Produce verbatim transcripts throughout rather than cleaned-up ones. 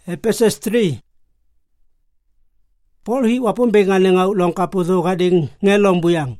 Efesus three. Paul hi wapun benga ngau long kapuzo kading ngelong buyang.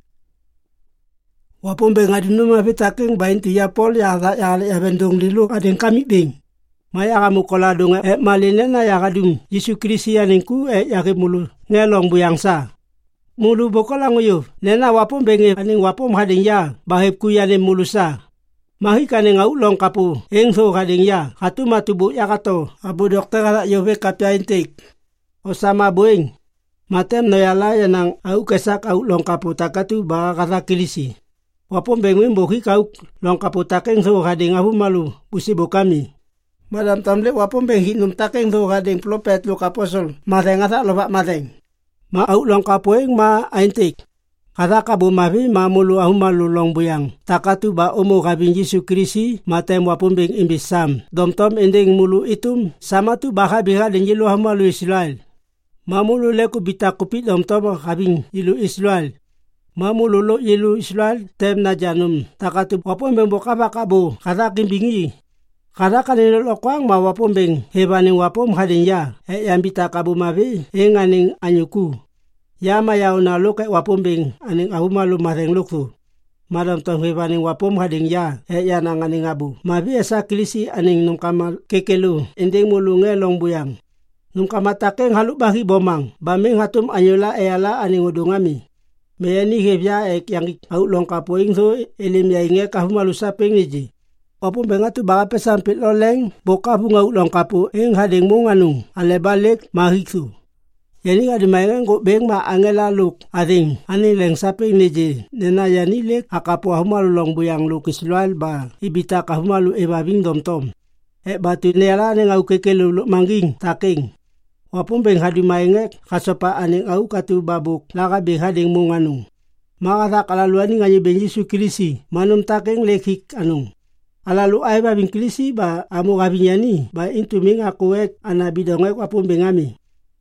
Wapun benga dinuma pitaking bain tiya Paul ya da ya le bendung dilu kading kami bing. Maya kamu kola donga e malinena ya kadum Yesu Kristus ningku e ya mulu ngelong buyang sa. Mulu bokola nguyu nena wapun bengi aning wapun kading ya bahip ku ya ne mulu sa. Mahi kane ngau long kapu eng so kading ya hatu matubu ya kato abu dokter ala yove kapya intik. Osama boing. Matem noyala yanang au kesak au long kapu takatu ba kata kilisi. Wapun benguin bohi kau long kapu takeng so kading abu malu busi bokami. Madam tamle wapun bengi num takeng so kading plopet lo kaposol mateng asa lobak mateng. Ma au long kapueng ma aintik. Kata kabu mavi ma mulu ahu malu long buyang. Takatu ba omo kabin Yesu Krisi matem wapun beng imbisam. Dom tom ending mulu itum sama tu baka biha den jilu ahu malu Israel. Mamulu leku bita kupit dom tom kabin jilu Israel. Mamulu lo jilu Israel tem na janum. Takatu wapun beng bokaba kabu kata kimbingi. Kata kanino lokwang ma wapun beng hebaning wapun kadin ya. E yang bita kabu mavi e nganing anyuku. Ya maya una loke wapun beng aning ahu malu mateng luktu. Madam tong hebaning wapun kadin ya. E ya nang aning abu. Mavi esa kilisi aning nung kamal kekelu. Ending mulu ngelong buyang. Nung kamatakeng haluk bahi bomang. Baming hatum anyola eala aning udungami. Meyani hebya ek yang au long kapuing so elim ya inge kahu malu sapeng niji. Wapun bengatu baka pesan pit loleng boka bunga long kapu eng hading munganung ale balik mahiksu. Yani adi maingan go beng ma angela luk ading ani leng sapeng niji nena yani lek akapu ahu malu long buyang lukis lual ba ibita kahu malu eba bing dom tom. E batu nela neng au kekelu luk mangging taking. Wapun beng hadi maingek kasopa aning au katu babuk laka beng hading munganung. Makata kalaluan nganyi beng Yesu Krisi manum taking lekik anung. Alalu ay ba bing Krisi ba amu kabinyani ba intu ming akuek anabidongek wapun bengami.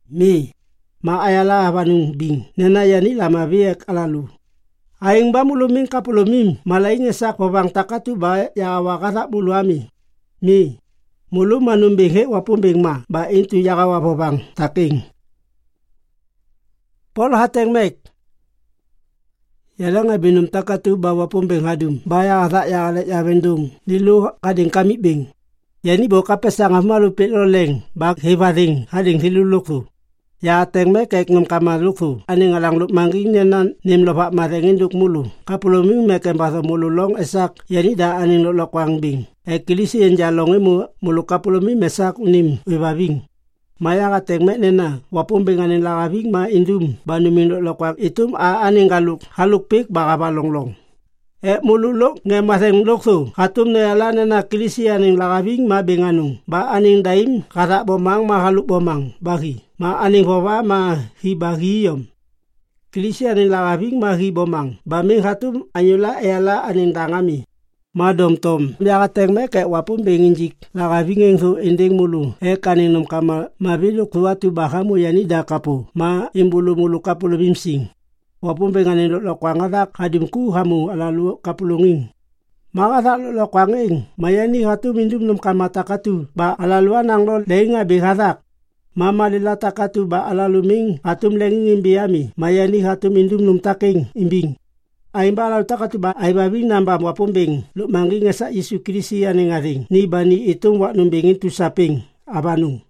Mi ma ayala banung bing nena yani lama biek alalu. Aing ba muluming kapulumim malaing esak babang takatu ba ya wakata buluami. Mi mulu manum benghe wapun beng ma ba intu yakawa babang taking. Paul hateng mek. Yalang abinum takatu ba wapun beng hadum. Baya atak ya alet ya bendung. Dilu kading kami beng. Yani boka pesang malu pit loleng. Bak hebaring hading hiluluktu. Ya ateng mek kek num kamaluktu. Aning alang luk mangging nenan nim lopak matengin duk mulu. Kapuluming mek embasa mulu long esak. Yani da aning luk lokwang bing. Ekilisi yang jalongi mu mulu kapulumi mesak unim wibabing. Maya kateng mek nena wapun benganin lakabing ma indum banu minduk lokwang itum a aning galuk haluk pik baka balonglong. E mulu lok ngemaseng lokso hatum neala nena kilisi aning lakabing ma benganung. Ba aning daim kata bomang ma haluk bomang bagi. Ma aning bawa ma hibagi yom. Kilisi aning lakabing ma hi bomang. Ba ming hatum anyula eala aning tangami. Madom tom liaka teng me kek wapun benginjik laka bingeng su ending mulu e kaning nom kama mabiluk suatu bahamu yani da kapu ma imbulu mulu kapulu bimsing wapun benganin lo lokwangadak hadimku hamu alalu kapulunging makadak lo lokwanging mayani hatu mindum nom kama takatu ba alaluan ang lo lenga bihadak mama lila takatu ba alaluming hatum lenging imbiami mayani hatu mindum nom taking imbing. Aimba lau takatu ba aibabing namba wapun beng luk mangging asa Yesu Krisi aning aring ni bani itung wak numbingin tu saping abanung.